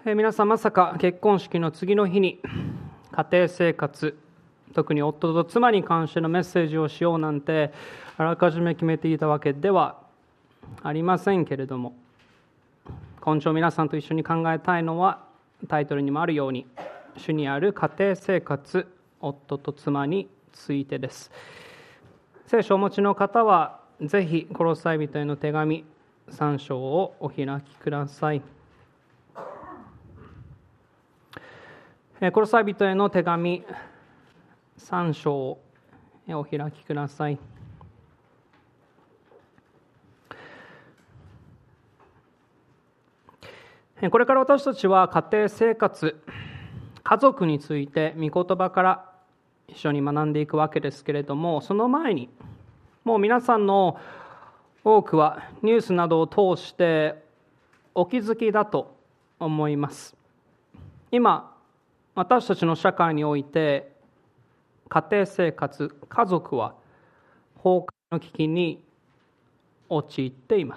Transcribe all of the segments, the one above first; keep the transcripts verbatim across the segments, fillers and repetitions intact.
えー皆さん、まさか結婚式の次の日に家庭生活、特に夫と妻に関してのメッセージをしようなんてあらかじめ決めていたわけではありませんけれども、今週皆さんと一緒に考えたいのは、タイトルにもあるように主にある家庭生活、夫と妻についてです。聖書をお持ちの方はぜひコロサイ人への手紙さん章をお開きください。コロサイ人への手紙さん章をお開きください。これから私たちは家庭生活、家族について御言葉から一緒に学んでいくわけですけれども、その前にもう皆さんの多くはニュースなどを通してお気づきだと思います。今私たちの社会において家庭生活、家族は崩壊の危機に陥っています。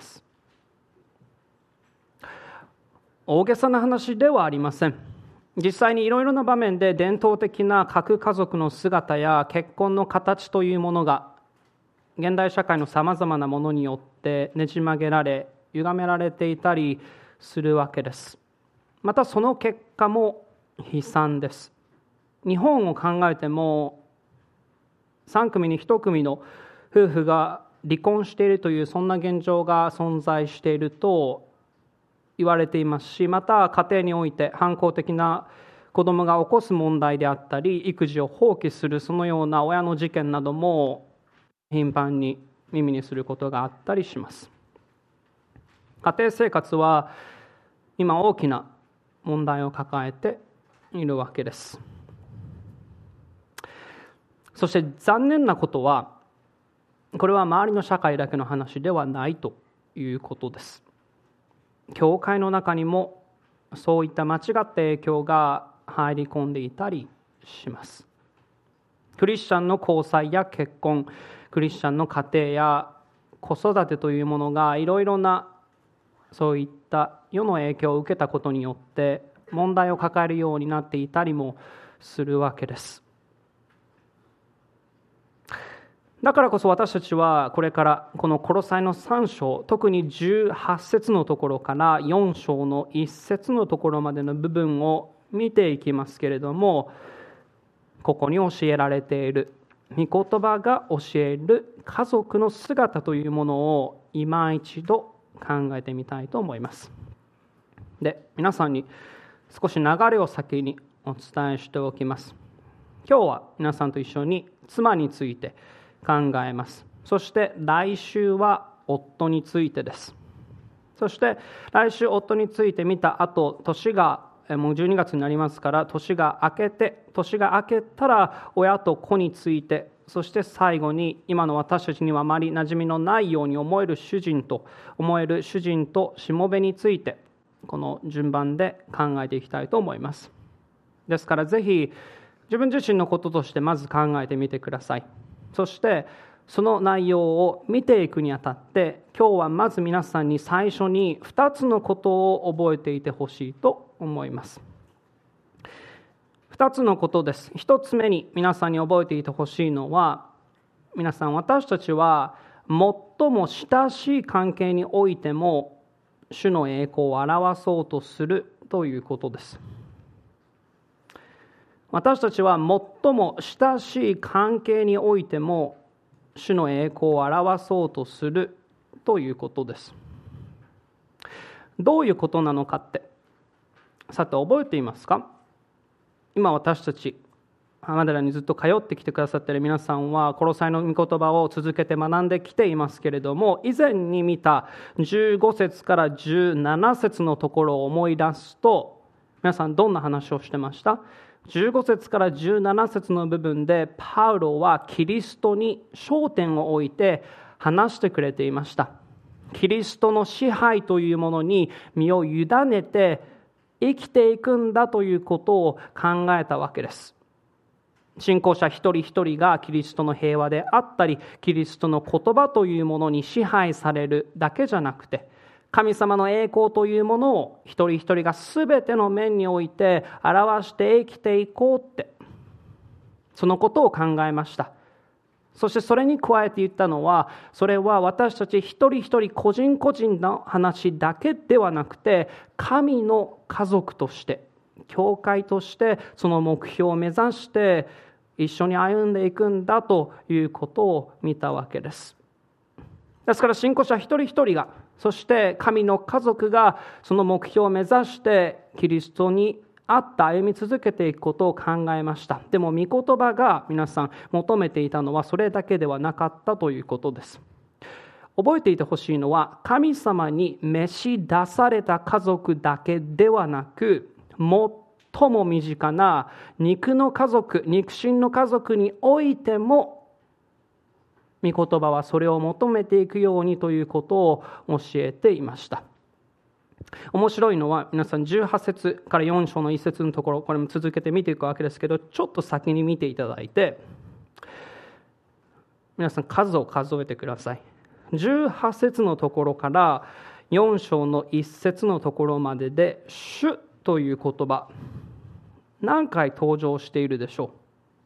大げさな話ではありません。実際にいろいろな場面で伝統的な核家族の姿や結婚の形というものが現代社会のさまざまなものによってねじ曲げられ歪められていたりするわけです。またその結果も悲惨です。日本を考えてもさん組にいち組の夫婦が離婚しているというそんな現状が存在していると言われていますし、また家庭において反抗的な子供が起こす問題であったり、育児を放棄するそのような親の事件なども頻繁に耳にすることがあったりします。家庭生活は今大きな問題を抱えているわけです。そして残念なことは、これは周りの社会だけの話ではないということです。教会の中にもそういった間違った影響が入り込んでいたりします。クリスチャンの交際や結婚、クリスチャンの家庭や子育てというものがいろいろなそういった世の影響を受けたことによって問題を抱えるようになっていたりもするわけです。だからこそ私たちはこれからこのコロサイのさん章、特にじゅうはち節のところからよん章のいち節のところまでの部分を見ていきますけれども、ここに教えられている御言葉が教える家族の姿というものを今一度考えてみたいと思います。で、皆さんに少し流れを先にお伝えしておきます。今日は皆さんと一緒に妻について考えます。そして来週は夫についてです。そして来週夫について見た後、年がもうじゅうにがつになりますから、年が明けて年が明けたら親と子について、そして最後に今の私たちにはあまり馴染みのないように思える主人と思える主人としもべについて、この順番で考えていきたいと思います。ですからぜひ自分自身のこととしてまず考えてみてください。そしてその内容を見ていくにあたって、今日はまず皆さんに最初にふたつのことを覚えていてほしいと思います。ふたつのことです。ひとつめに皆さんに覚えていてほしいのは、皆さん、私たちは最も親しい関係においても主の栄光を表そうとするということです。私たちは最も親しい関係においても主の栄光を表そうとするということです。どういうことなのかって、さて覚えていますか？今私たち浜寺にずっと通ってきてくださっている皆さんはコロサイの御言葉を続けて学んできていますけれども、以前に見たじゅうご節からじゅうなな節のところを思い出すと、皆さんどんな話をしてました？じゅうご節からじゅうなな節の部分でパウロはキリストに焦点を置いて話してくれていました。キリストの支配というものに身を委ねて生きていくんだということを考えたわけです。信仰者一人一人がキリストの平和であったり、キリストの言葉というものに支配されるだけじゃなくて、 神様の栄光というものを一人一人が全ての面において表して生きていこうって、そのことを考えました。そしてそれに加えて言ったのは、それは私たち一人一人個人個人の話だけではなくて、神の家族として教会としてその目標を目指して一緒に歩んでいくんだということを見たわけです。ですから信仰者一人一人が、そして神の家族がその目標を目指してキリストにあった歩み続けていくことを考えました。でも御言葉が皆さん求めていたのはそれだけではなかったということです。覚えていてほしいのは、神様に召し出された家族だけではなく、最も身近な肉の家族、肉親の家族においても御言葉はそれを求めていくようにということを教えていました。面白いのは、皆さんじゅうはち節からよん章のいち節のところ、これも続けて見ていくわけですけど、ちょっと先に見ていただいて、皆さん数を数えてください。じゅうはち節のところからよん章のいち節のところまでで、主という言葉、何回登場しているでしょ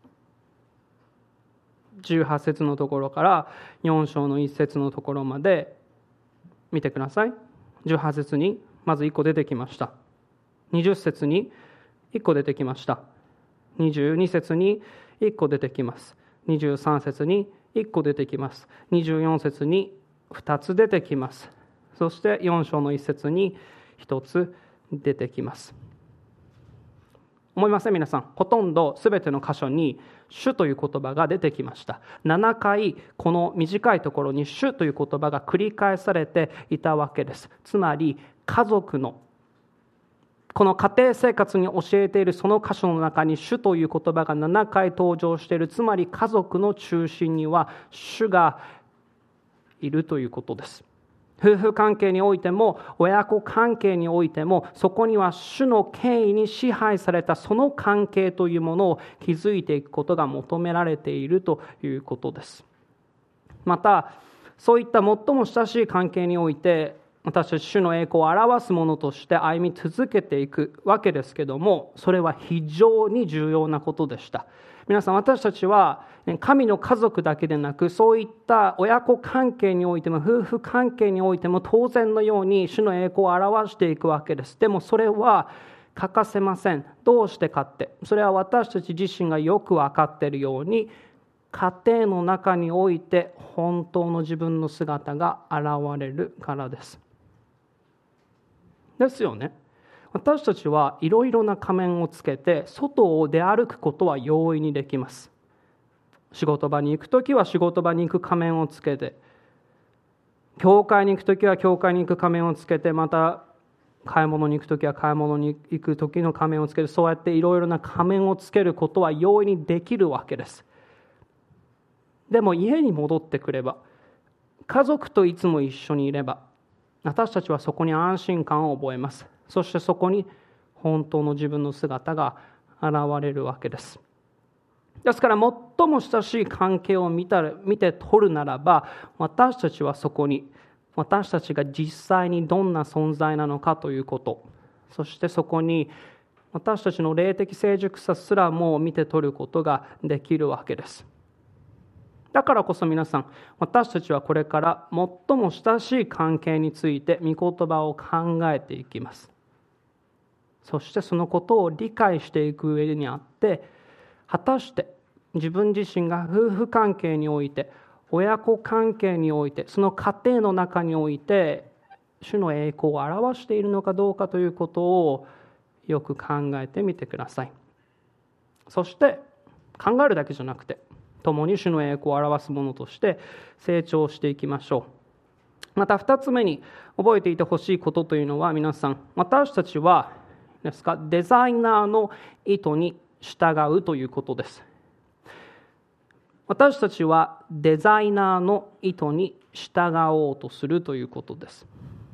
う。じゅうはち節のところからよん章のいち節のところまで見てください。じゅうはち節にまずいっこ出てきました。にじゅう節にいっこ出てきました。にじゅうに節にいっこ出てきます。にじゅうさん節にいっこ出てきます。にじゅうよん節にふたつ出てきます。そしてよん章のいち節にひとつ出てきます。思いません？皆さん、ほとんどすべての箇所に主という言葉が出てきました。ななかいこの短いところに主という言葉が繰り返されていたわけです。つまり家族のこの家庭生活に教えているその箇所の中に主という言葉がななかい登場している。つまり家族の中心には主がいるということです。夫婦関係においても親子関係においても、そこには主の権威に支配されたその関係というものを築いていくことが求められているということです。またそういった最も親しい関係において、私たち主の栄光を表すものとして歩み続けていくわけですけども、それは非常に重要なことでした。皆さん、私たちは神の家族だけでなく、そういった親子関係においても夫婦関係においても当然のように主の栄光を表していくわけです。でもそれは欠かせません。どうしてかって、それは私たち自身がよく分かっているように、家庭の中において本当の自分の姿が現れるからです。ですよね。私たちはいろいろな仮面をつけて外を出歩くことは容易にできます。仕事場に行くときは仕事場に行く仮面をつけて、教会に行くときは教会に行く仮面をつけて、また買い物に行くときは買い物に行くときの仮面をつけて、そうやっていろいろな仮面をつけることは容易にできるわけです。でも家に戻ってくれば、家族といつも一緒にいれば、私たちはそこに安心感を覚えます。そしてそこに本当の自分の姿が現れるわけです。ですから最も親しい関係を見たら見て取るならば、私たちはそこに私たちが実際にどんな存在なのかということ、そしてそこに私たちの霊的成熟さすらも見て取ることができるわけです。だからこそ皆さん、私たちはこれから最も親しい関係について御言葉を考えていきます。そしてそのことを理解していく上にあって、果たして自分自身が夫婦関係において、親子関係において、その家庭の中において主の栄光を表しているのかどうかということをよく考えてみてください。そして考えるだけじゃなくて、共に主の栄光を表すものとして成長していきましょう。また二つ目に覚えていてほしいことというのは、皆さん、私たちはですかデザイナーの意図に従うということです。私たちはデザイナーの意図に従おうとするということです。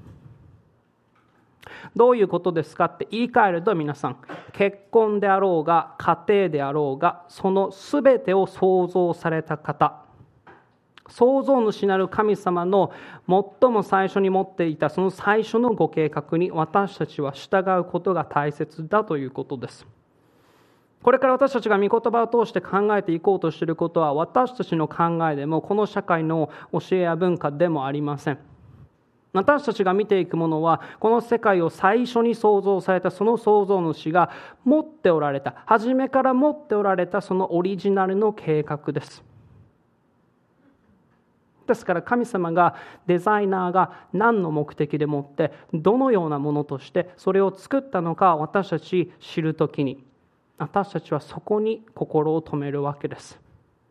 どういうことですかって言い換えると、皆さん、結婚であろうが家庭であろうが、そのすべてを創造された方、 創造主なる神様の最も最初に持っていたその最初のご計画に私たちは従うことが大切だということです。これから私たちが御言葉を通して考えていこうとしていることは、私たちの考えでもこの社会の教えや文化でもありません。私たちが見ていくものは、この世界を最初に創造されたその創造主が持っておられた、初めから持っておられたそのオリジナルの計画です。ですから神様が、デザイナーが何の目的でもってどのようなものとしてそれを作ったのか私たち知るときに、私たちはそこに心を留めるわけです。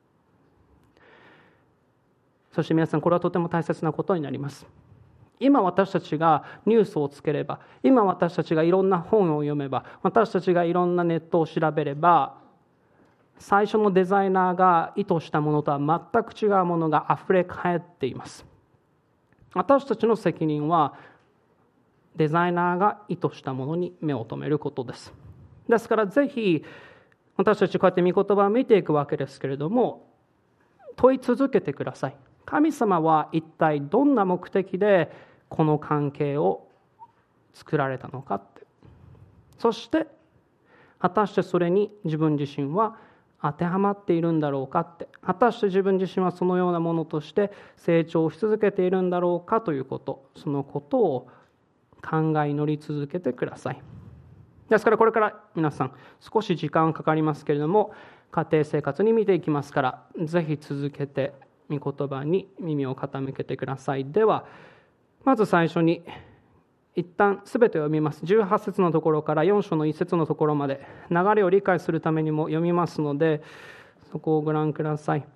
そして皆さん、これはとても大切なことになります。今私たちがニュースをつければ、今私たちがいろんな本を読めば、私たちがいろんなネットを調べれば、最初のデザイナーが意図したものとは全く違うものがあふれ返っています。私たちの責任はデザイナーが意図したものに目を留めることです。ですからぜひ私たちこうやって御言葉を見ていくわけですけれども、問い続けてください。神様は一体どんな目的でこの関係を作られたのかって、そして果たしてそれに自分自身は当てはまっているんだろうかって、果たして自分自身はそのようなものとして成長し続けているんだろうかということ、そのことを考え祈り続けてください。ですからこれから皆さん少し時間かかりますけれども、家庭生活に見ていきますから、ぜひ続けて御言葉に耳を傾けてください。ではまず最初に一旦すべてを読みます。じゅうはち節のところからよん章のいち節のところまで、流れを理解するためにも読みますので、そこをご覧ください。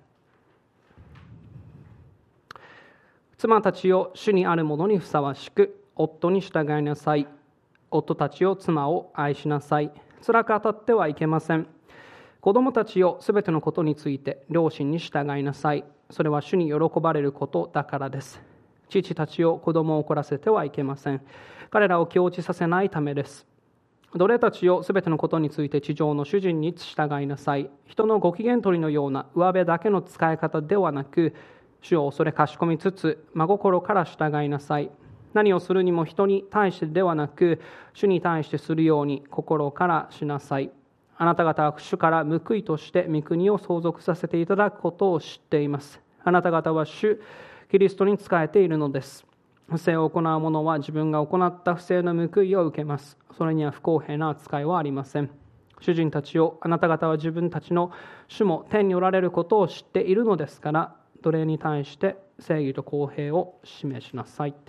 妻たちを主にあるものにふさわしく夫に従いなさい。夫たちよ、妻を愛しなさい。辛く当たってはいけません。子供たちよ、すべてのことについて両親に従いなさい。それは主に喜ばれることだからです。父たちを子供を怒らせてはいけません。彼らを気落ちさせないためです。奴隷たちよ、すべてのことについて地上の主人に従いなさい。人のご機嫌取りのような上辺だけの使い方ではなく、主を恐れかしこみつつ真心から従いなさい。何をするにも人に対してではなく、主に対してするように心からしなさい。あなた方は主から報いとして御国を相続させていただくことを知っています。あなた方は主キリストに仕えているのです。不正を行う者は自分が行った不正の報いを受けます。それには不公平な扱いはありません。主人たちを、あなた方は自分たちの主も天におられることを知っているのですから、奴隷に対して正義と公平を示しなさいって。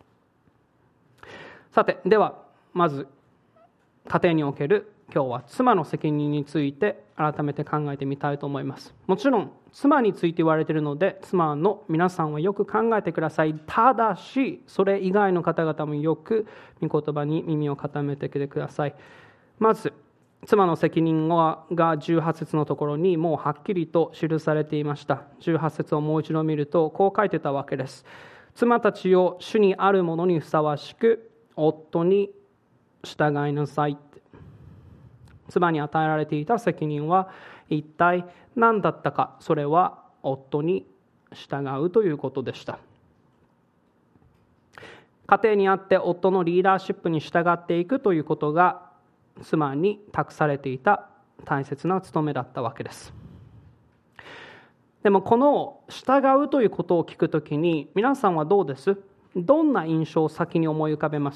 さて、ではまず家庭における今日は妻の責任について改めて考えてみたいと思います。もちろん妻について言われているので、妻の皆さんはよく考えてください。ただしそれ以外の方々もよく御言葉に耳を傾めてきてください。まず妻の責任がじゅうはち節のところにもうはっきりと記されていました。じゅうはち節をもう一度見るとこう書いてたわけです。妻たちを主にあるものにふさわしく夫に従いなさい。妻に与えられていた責任は一体何だったか。それは夫に従うということでした。家庭にあって夫のリーダーシップに従っていくということが妻に託されていた大切な務めだったわけです。でもこの従うということを聞くときに皆さんはどうです？どんな印象を先に思い浮かべます？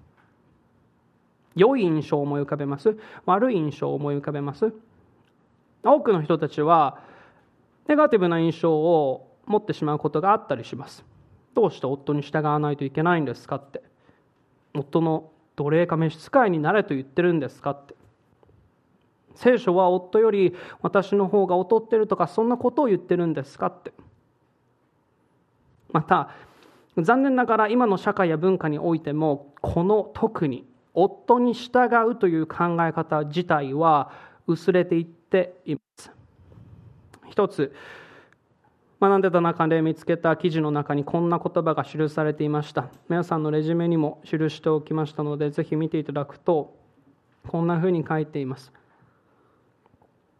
良い印象を思い浮かべます？悪い印象を思い浮かべます？多くの人たちはネガティブな印象を持ってしまうことがあったりします。どうして夫に従わないといけないんですかって。夫の奴隷か召使いになれと言ってるんですかって。聖書は夫より私の方が劣ってるとかそんなことを言ってるんですかって。また残念ながら今の社会や文化においてもこの特に夫に従うという考え方自体は薄れていっています。一つ学んでた中で見つけた記事の中にこんな言葉が記されていました。皆さんのレジュメにも記しておきましたのでぜひ見ていただくとこんなふうに書いています。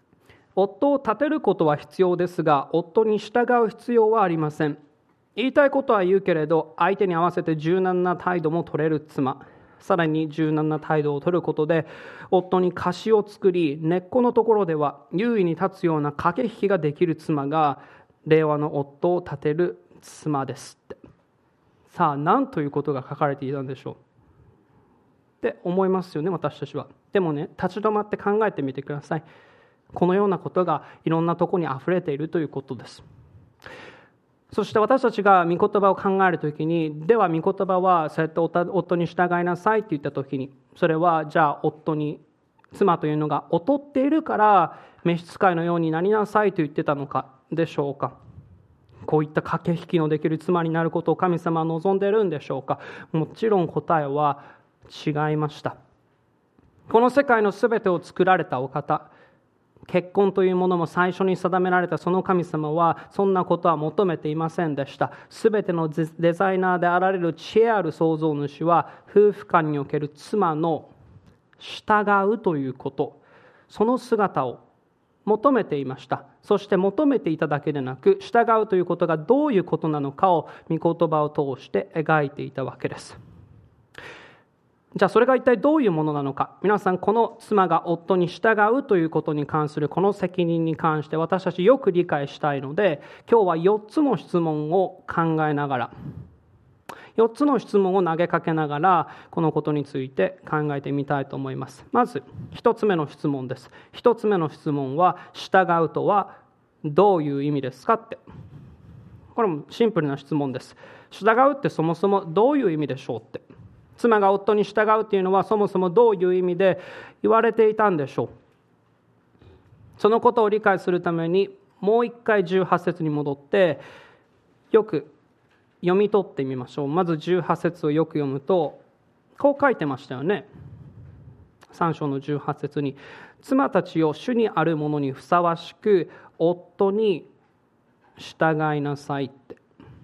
夫を立てることは必要ですが、夫に従う必要はありません。言いたいことは言うけれど、相手に合わせて柔軟な態度も取れる妻、さらに柔軟な態度を取ることで、夫に貸しを作り、根っこのところでは優位に立つような駆け引きができる妻が、令和の夫を立てる妻ですって。さあ、何ということが書かれていたんでしょうって思いますよね、私たちは。でもね、立ち止まって考えてみてください。このようなことがいろんなところにあふれているということです。そして私たちが御言葉を考えるときに、では御言葉はそうやって夫に従いなさいって言ったときに、それはじゃあ夫に、妻というのが劣っているから召使いのようになりなさいと言ってたのかでしょうか。こういった駆け引きのできる妻になることを神様は望んでいるんでしょうか。もちろん答えは違いました。この世界のすべてを作られたお方、結婚というものも最初に定められたその神様はそんなことは求めていませんでした。すべてのデザイナーであられる知恵ある創造主は、夫婦間における妻の従うということ、その姿を求めていました。そして求めていただけでなく、従うということがどういうことなのかを御言葉を通して描いていたわけです。じゃあそれが一体どういうものなのか。皆さん、この妻が夫に従うということに関するこの責任に関して私たちよく理解したいので、今日はよっつの質問を考えながら、よっつの質問を投げかけながらこのことについて考えてみたいと思います。まずひとつめの質問です。ひとつめの質問は、従うとはどういう意味ですかって。これもシンプルな質問です。従うってそもそもどういう意味でしょうって。妻が夫に従うっていうのはそもそもどういう意味で言われていたんでしょう。そのことを理解するためにもう一回じゅうはち節に戻ってよく読み取ってみましょう。まずじゅうはち節をよく読むとこう書いてましたよね。さん章のじゅうはち節に、妻たちを主にあるものにふさわしく夫に従いなさいって。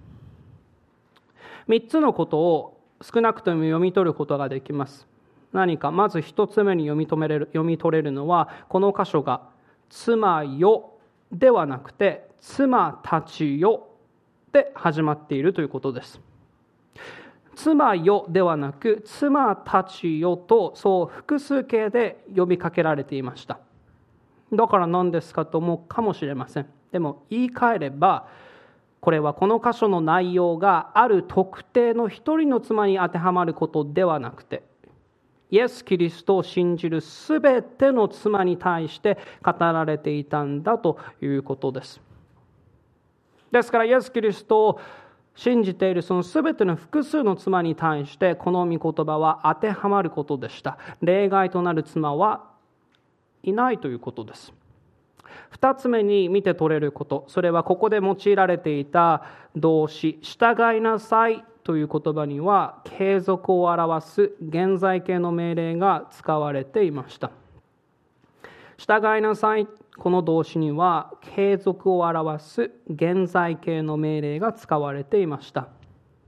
みっつのことを少なくとも読み取ることができます。何か、まず一つ目に読み止めれる、読み取れるのは、この箇所が妻よではなくて妻たちよで始まっているということです。妻よではなく妻たちよと、そう複数形で呼びかけられていました。だから何ですかと思うかもしれません。でも言い換えれば、これはこの箇所の内容がある特定の一人の妻に当てはまることではなくて、イエス・キリストを信じるすべての妻に対して語られていたんだということです。ですからイエス・キリストを信じているそのすべての複数の妻に対してこの御言葉は当てはまることでした。例外となる妻はいないということです。二つ目に見て取れること、それはここで用いられていた動詞、従いなさいという言葉には継続を表す現在形の命令が使われていました。従いなさい、この動詞には継続を表す現在形の命令が使われていました。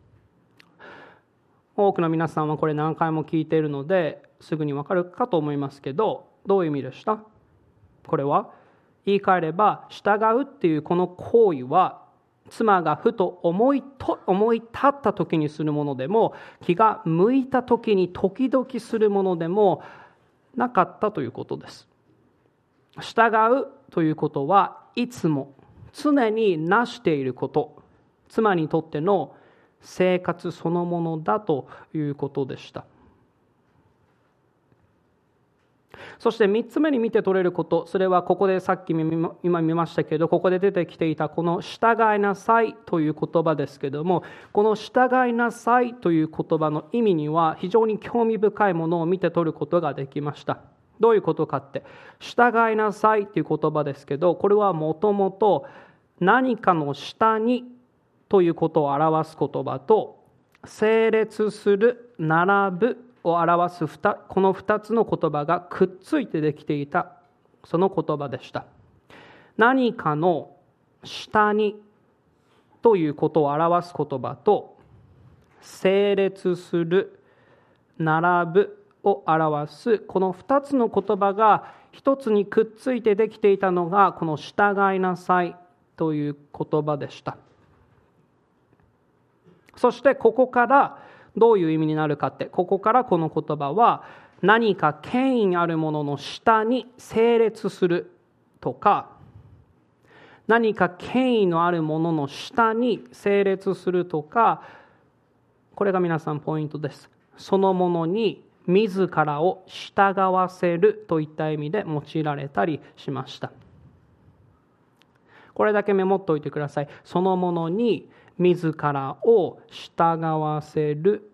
多くの皆さんはこれ何回も聞いているのですぐにわかるかと思いますけど、どういう意味でした？これは言い換えれば、従うっていうこの行為は妻がふと思いと思い立った時にするものでも、気が向いた時に時々するものでもなかったということです。従うということはいつも常になしていること、妻にとっての生活そのものだということでした。そしてみっつめに見て取れること、それはここでさっき今見ましたけど、ここで出てきていたこの従いなさいという言葉ですけども、この従いなさいという言葉の意味には非常に興味深いものを見て取ることができました。どういうことかって、従いなさいという言葉ですけど、これはもともと何かの下にということを表す言葉と、整列する、並ぶを表すこのふたつの言葉がくっついてできていたその言葉でした。何かの下にということを表す言葉と、整列する、並ぶを表すこのふたつの言葉が一つにくっついてできていたのがこの従いなさいという言葉でした。そしてここからどういう意味になるかって、ここからこの言葉は何か権威あるものの下に整列するとか、何か権威のあるものの下に整列するとか、これが皆さんポイントです。そのものに自らを従わせるといった意味で用いられたりしました。これだけメモっておいてください。そのものに自らを従わせる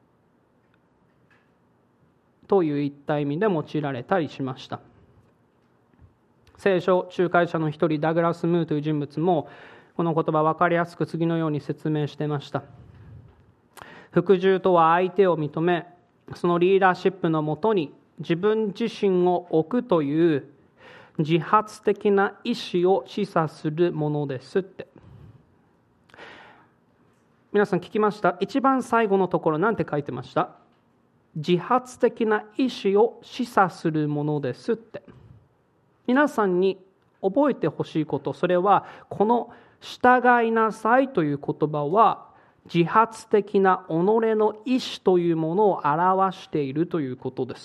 といった意味で用いられたりしました。聖書仲介者の一人ダグラス・ムーという人物もこの言葉を分かりやすく次のように説明していました。服従とは相手を認め、そのリーダーシップのもとに自分自身を置くという自発的な意思を示唆するものですって。皆さん聞きました？一番最後のところなんて書いてました？自発的な意思を示唆するものですって。皆さんに覚えてほしいこと、それはこの従いなさいという言葉は自発的な己の意思というものを表しているということです。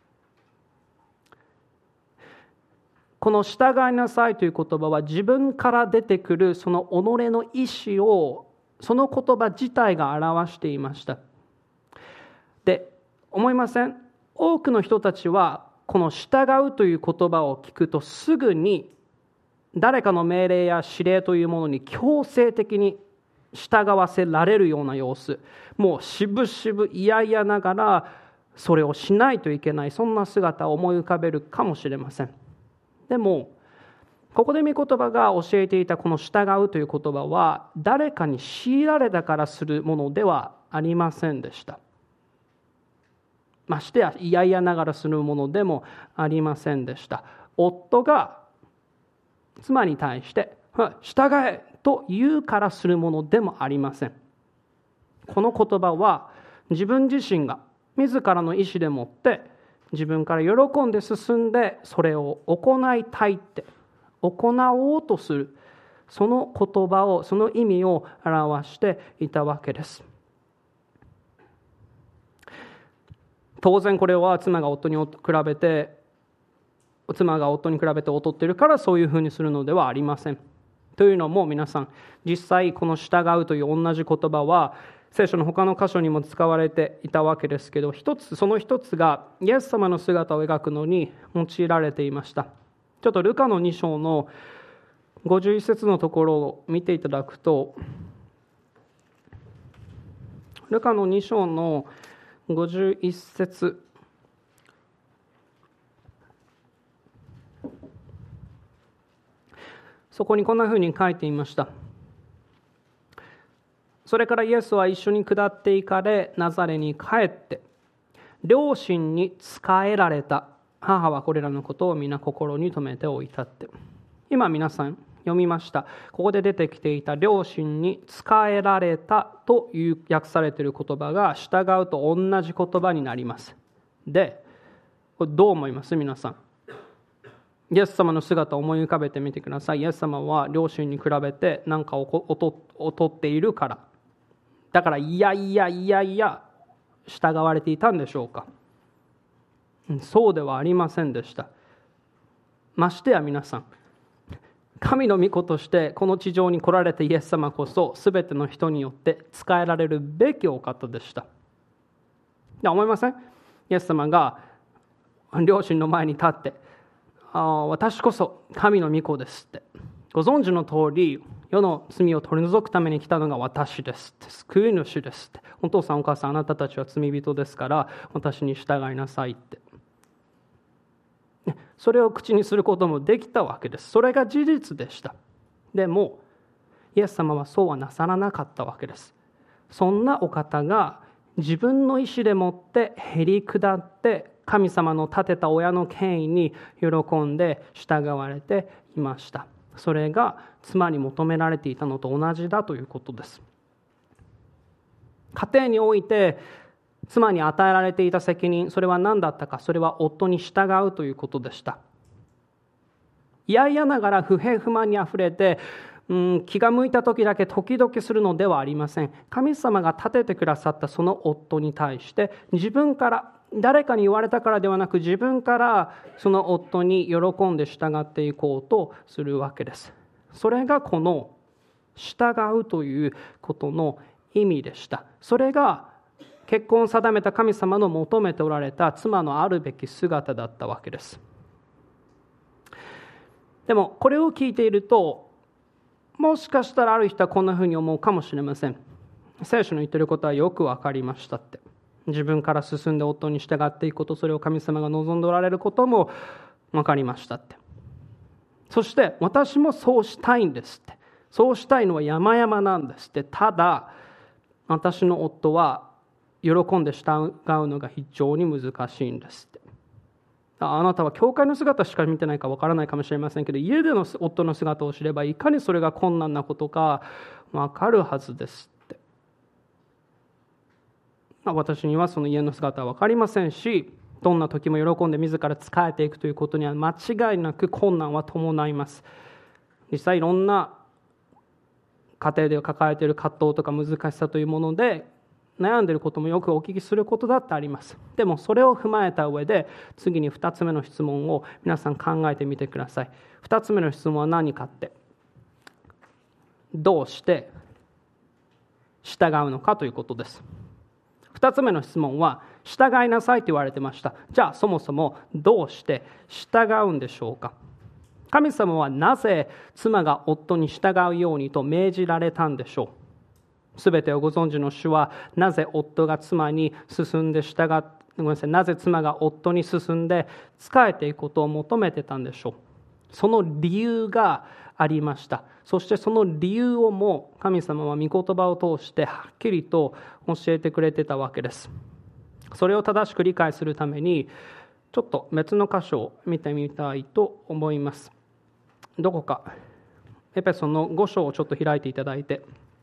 この従いなさいという言葉は自分から出てくるその己の意思を、その言葉自体が表していました。で、思いません？多くの人たちはこの従うという言葉を聞くとすぐに誰かの命令や指令というものに強制的に従わせられるような様子、もうしぶしぶ嫌々ながらそれをしないといけない、そんな姿を思い浮かべるかもしれません。でもここで御言葉が教えていたこの従うという言葉は誰かに強いられたからするものではありませんでした。ましてや嫌々ながらするものでもありませんでした。夫が妻に対して従えと言うからするものでもありません。この言葉は自分自身が自らの意思でもって自分から喜んで進んでそれを行いたいって行おうとする、その言葉を、その意味を表していたわけです。当然これは妻が夫に比べて妻が夫に比べて劣っているからそういうふうにするのではありません。というのも皆さん、実際この従うという同じ言葉は聖書の他の箇所にも使われていたわけですけど、一つその一つがイエス様の姿を描くのに用いられていました。ちょっとルカのに章のごじゅういち節のところを見ていただくと、ルカのに章のごじゅういち節、そこにこんなふうに書いていました。それからイエスは一緒に下っていかれ、ナザレに帰って両親に仕えられた。母はこれらのことを皆心に留めておいたって。今皆さん読みました。ここで出てきていた両親に仕えられたという訳されている言葉が従うと同じ言葉になります。で、これどう思います皆さん？イエス様の姿を思い浮かべてみてください。イエス様は両親に比べて何かを劣っているから、だからいやいやいやいや従われていたんでしょうか？そうではありませんでした。ましてや皆さん、神の御子としてこの地上に来られたイエス様こそ全ての人によって仕えられるべきお方でした。思いません？イエス様が両親の前に立ってあ私こそ神の御子ですって、ご存知の通り世の罪を取り除くために来たのが私ですって、救い主ですって、お父さんお母さんあなたたちは罪人ですから私に従いなさいって、それを口にすることもできたわけです。それが事実でした。でもイエス様はそうはなさらなかったわけです。そんなお方が自分の意思でもってへり下って神様の立てた親の権威に喜んで従われていました。それが妻に求められていたのと同じだということです。家庭において妻に与えられていた責任、それは何だったか。それは夫に従うということでした。いやいやながら不平不満にあふれて、うん、気が向いた時だけ時々するのではありません。神様が立ててくださったその夫に対して、自分から誰かに言われたからではなく、自分からその夫に喜んで従っていこうとするわけです。それがこの従うということの意味でした。それが結婚を定めた神様の求めておられた妻のあるべき姿だったわけです。でもこれを聞いていると、もしかしたらある人はこんなふうに思うかもしれません。聖書の言っていることはよく分かりましたって。自分から進んで夫に従っていくこと、それを神様が望んでおられることも分かりましたって。そして私もそうしたいんですって。そうしたいのは山々なんですって。ただ私の夫は喜んで従うのが非常に難しいんですって。あなたは教会の姿しか見てないか分からないかもしれませんけど、家での夫の姿を知ればいかにそれが困難なことか分かるはずですって。私にはその家の姿は分かりませんし、どんな時も喜んで自ら仕えていくということには間違いなく困難は伴います。実際いろんな家庭で抱えている葛藤とか難しさというもので悩んでいることもよくお聞きすることだってあります。でもそれを踏まえた上で、次にふたつめの質問を皆さん考えてみてください。ふたつめの質問は何かって、どうして従うのかということです。ふたつめの質問は、従いなさいと言われてました。じゃあそもそもどうして従うんでしょうか。神様はなぜ妻が夫に従うようにと命じられたんでしょう。すべてをご存知の主は、なぜ夫が妻に進んで従っごめんなさいなぜ妻が夫に進んで仕えていくことを求めてたんでしょう。その理由がありました。そしてその理由をも神様は御言葉を通してはっきりと教えてくれてたわけです。それを正しく理解するために、ちょっと別の箇所を見てみたいと思います。どこかエペソのご章をちょっと開いていただいて、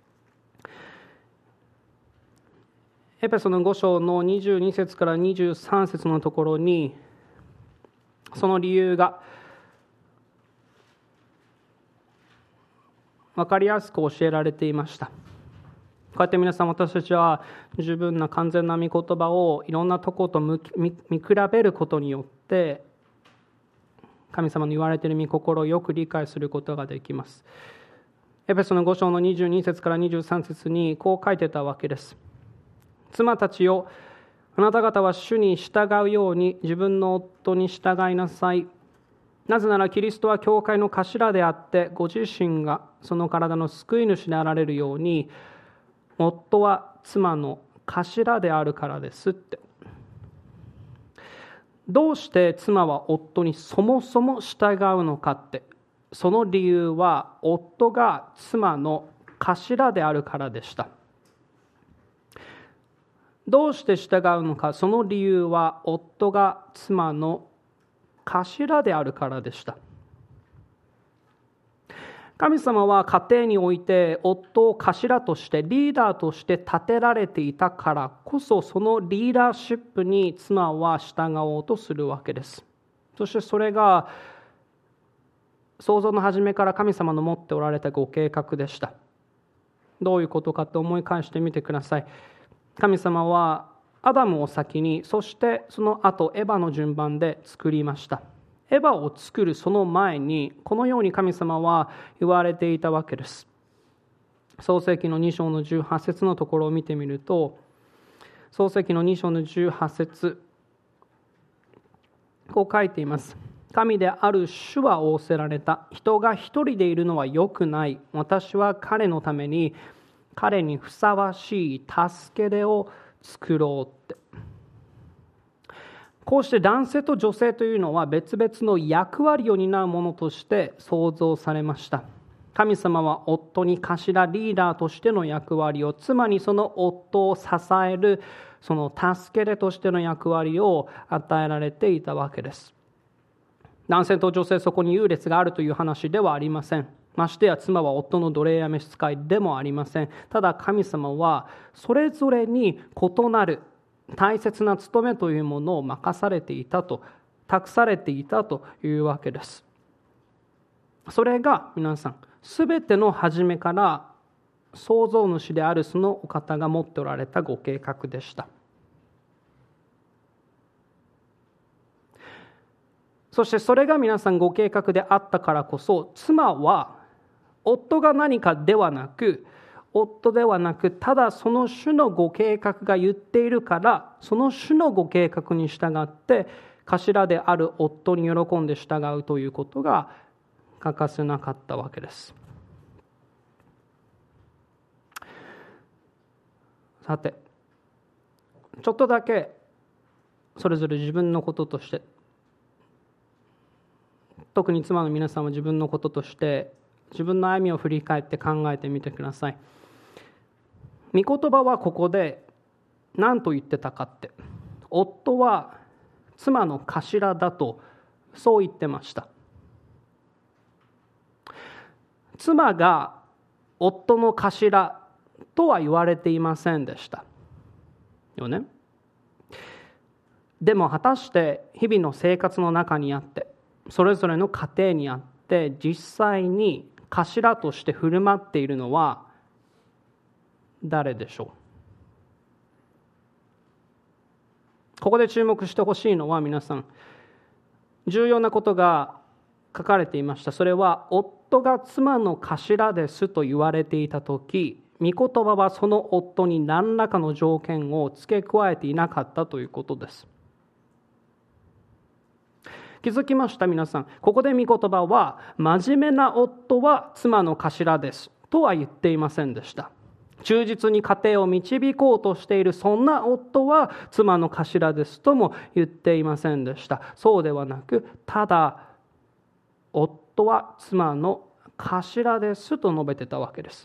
エペソのご章のにじゅうに節からにじゅうさん節のところに、その理由が分かりやすく教えられていました。こうやって皆さん、私たちは十分な完全な御言葉をいろんなところと見比べることによって、神様の言われている御心をよく理解することができます。エペソのご章のにじゅうに節からにじゅうさん節にこう書いてたわけです。妻たちよ、あなた方は主に従うように自分の夫に従いなさい。なぜならキリストは教会の頭であって、ご自身がその体の救い主であられるように、夫は妻の頭であるからですって。どうして妻は夫にそもそも従うのかって、その理由は夫が妻の頭であるからでした。どうして従うのか、その理由は夫が妻の頭であるからでした。神様は家庭において夫を頭としてリーダーとして立てられていたからこそ、そのリーダーシップに妻は従おうとするわけです。そしてそれが創造の初めから神様の持っておられたご計画でした。どういうことかと思い返してみてください。神様はアダムを先に、そしてその後エバの順番で作りました。エバを作るその前に、このように神様は言われていたわけです。創世記のに章のじゅうはち節のところを見てみると、創世記のに章のじゅうはち節、こう書いています。神である主は仰せられた。人が一人でいるのは良くない。私は彼のために彼にふさわしい助け手を作ろうって。こうして男性と女性というのは別々の役割を担うものとして創造されました。神様は夫に頭リーダーとしての役割を、妻にその夫を支えるその助け手としての役割を与えられていたわけです。男性と女性、そこに優劣があるという話ではありません。ましてや妻は夫の奴隷や召使いでもありません。ただ神様はそれぞれに異なる大切な務めというものを任されていたと、託されていたというわけです。それが皆さん、すべての初めから創造主であるそのお方が持っておられたご計画でした。そしてそれが皆さんご計画であったからこそ、妻は夫が何かではなく、夫ではなく、ただその主のご計画が言っているから、その主のご計画に従って、頭である夫に喜んで従うということが欠かせなかったわけです。さて、ちょっとだけそれぞれ自分のこととして、特に妻の皆さんは自分のこととして自分の歩みを振り返って考えてみてください。御言葉はここで何と言ってたかって、夫は妻の頭だとそう言ってました。妻が夫の頭とは言われていませんでしたよね。でも果たして日々の生活の中にあって、それぞれの家庭にあって実際に頭として振る舞っているのは誰でしょう。ここで注目してほしいのは、皆さん、重要なことが書かれていました。それは夫が妻の頭ですと言われていたとき、御言葉はその夫に何らかの条件を付け加えていなかったということです。気づきました皆さん。ここで御言葉は、真面目な夫は妻の頭ですとは言っていませんでした。忠実に家庭を導こうとしているそんな夫は妻の頭ですとも言っていませんでした。そうではなく、ただ夫は妻の頭ですと述べてたわけです。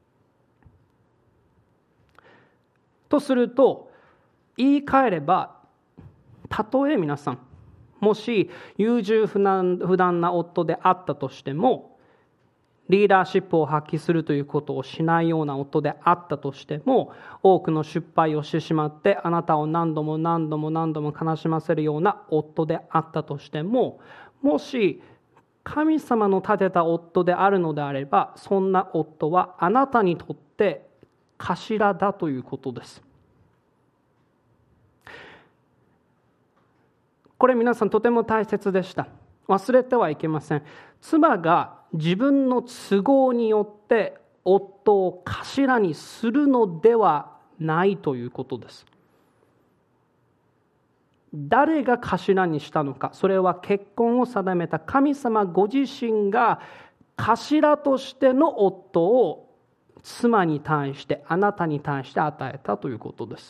とすると、言い換えれば、たとえ皆さん、もし優柔不断、不断な夫であったとしても、リーダーシップを発揮するということをしないような夫であったとしても、多くの失敗をしてしまって、あなたを何度も何度も何度も悲しませるような夫であったとしても、もし神様の立てた夫であるのであれば、そんな夫はあなたにとって頭だということです。これ皆さんとても大切でした。忘れてはいけません。妻が自分の都合によって夫を頭にするのではないということです。誰が頭にしたのか、それは結婚を定めた神様ご自身が頭としての夫を妻に対して、あなたに対して与えたということです。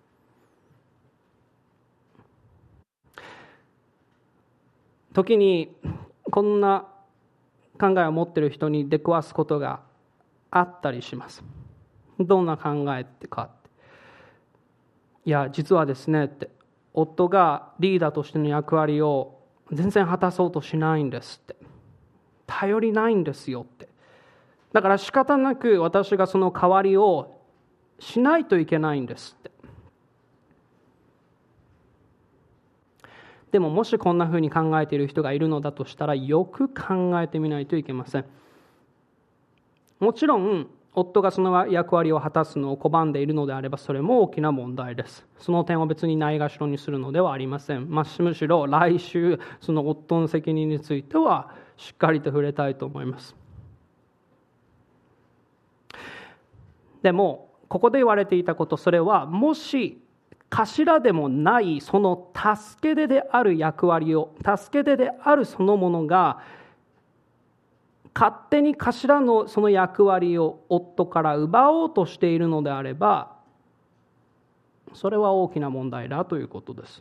時にこんな考えを持っている人に出くわすことがあったりします。どんな考えってかって、いや実はですねって、夫がリーダーとしての役割を全然果たそうとしないんですって、頼りないんですよって、だから仕方なく私がその代わりをしないといけないんですって。でももしこんなふうに考えている人がいるのだとしたら、よく考えてみないといけません。もちろん夫がその役割を果たすのを拒んでいるのであれば、それも大きな問題です。その点を別にないがしろにするのではありません。むしろ来週その夫の責任についてはしっかりと触れたいと思います。でもここで言われていたこと、それはもし頭でもないその助け手である役割を、助け手であるそのものが勝手に頭のその役割を夫から奪おうとしているのであれば、それは大きな問題だということです。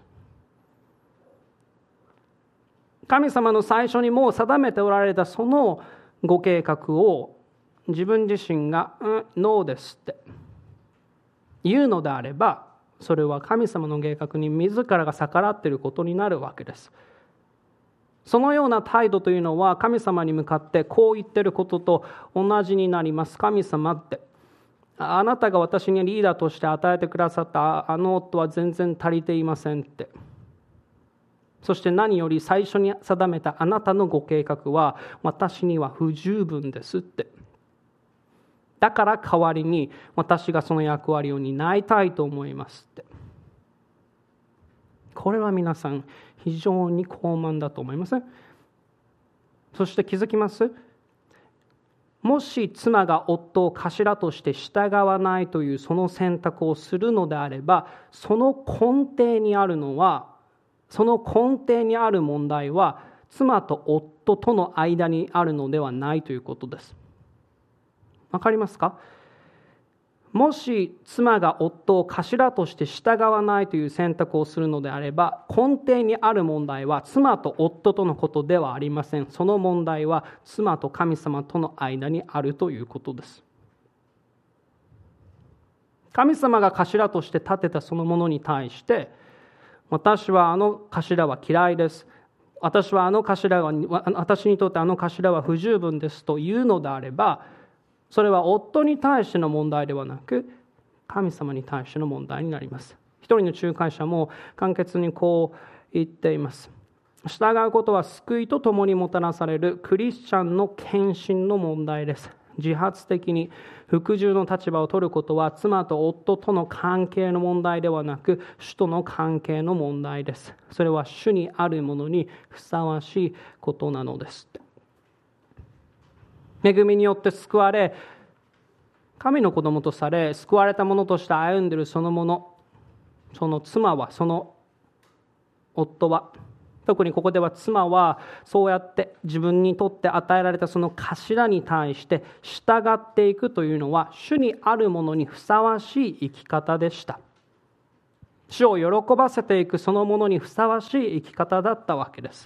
神様の最初にもう定めておられたそのご計画を自分自身が、うん、ノーですって言うのであれば、それは神様の計画に自らが逆らっていることになるわけです。そのような態度というのは神様に向かってこう言っていることと同じになります。神様って、 あなたが私にリーダーとして与えてくださったあの夫は全然足りていませんって。そして何より最初に定めたあなたのご計画は私には不十分ですって。だから代わりに私がその役割を担いたいと思いますって。これは皆さん非常に高慢だと思いません？そして気づきます？もし妻が夫を頭として従わないというその選択をするのであれば、その根底にあるのは、その根底にある問題は妻と夫との間にあるのではないということです。わかりますか？もし妻が夫を頭として従わないという選択をするのであれば、根底にある問題は妻と夫とのことではありません。その問題は妻と神様との間にあるということです。神様が頭として立てたそのものに対して、私はあの頭は嫌いです。私はあの頭は、私にとってあの頭は不十分ですというのであれば、それは夫に対しての問題ではなく、神様に対しての問題になります。一人の仲介者も簡潔にこう言っています。従うことは救いとともにもたらされるクリスチャンの献身の問題です。自発的に服従の立場を取ることは妻と夫との関係の問題ではなく、主との関係の問題です。それは主にあるものにふさわしいことなのです。恵みによって救われ、神の子供とされ、救われた者として歩んでいるそのもの、その妻は、その夫は、特にここでは妻はそうやって自分にとって与えられたその頭に対して従っていくというのは、主にあるものにふさわしい生き方でした。主を喜ばせていくそのものにふさわしい生き方だったわけです。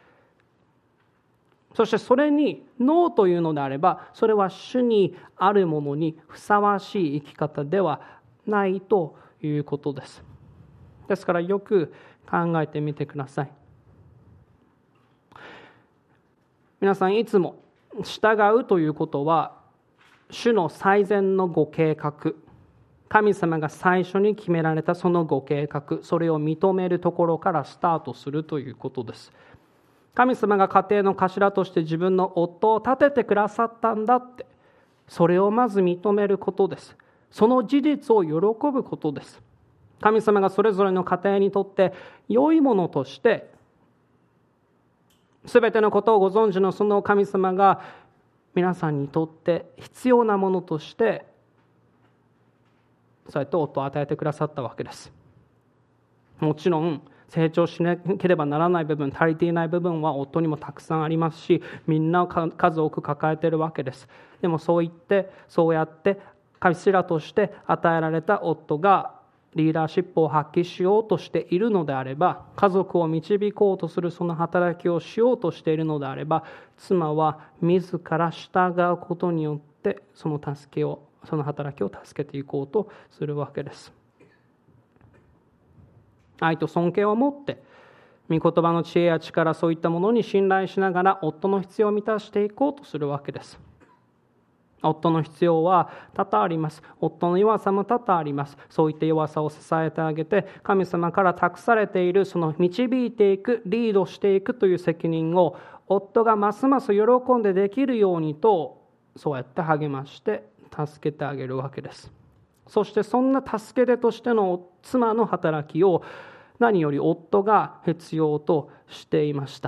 そしてそれにノーというのであれば、それは主にあるものにふさわしい生き方ではないということです。ですからよく考えてみてください。皆さんいつも従うということは、主の最善のご計画、神様が最初に決められたそのご計画、それを認めるところからスタートするということです。神様が家庭の頭として自分の夫を立ててくださったんだって、それをまず認めることです。その事実を喜ぶことです。神様がそれぞれの家庭にとって良いものとして、すべてのことをご存知のその神様が皆さんにとって必要なものとして、そうやって夫を与えてくださったわけです。もちろん成長しなければならない部分、足りていない部分は夫にもたくさんありますし、みんなを数多く抱えているわけです。でもそう言ってそうやって頭として与えられた夫がリーダーシップを発揮しようとしているのであれば、家族を導こうとするその働きをしようとしているのであれば、妻は自ら従うことによってその助けをその働きを助けていこうとするわけです。愛と尊敬を持って御言葉の知恵や力、そういったものに信頼しながら夫の必要を満たしていこうとするわけです。夫の必要は多々あります。夫の弱さも多々あります。そういった弱さを支えてあげて、神様から託されているその導いていく、リードしていくという責任を夫がますます喜んでできるようにと、そうやって励まして助けてあげるわけです。そしてそんな助け手としての妻の働きを何より夫が必要としていました。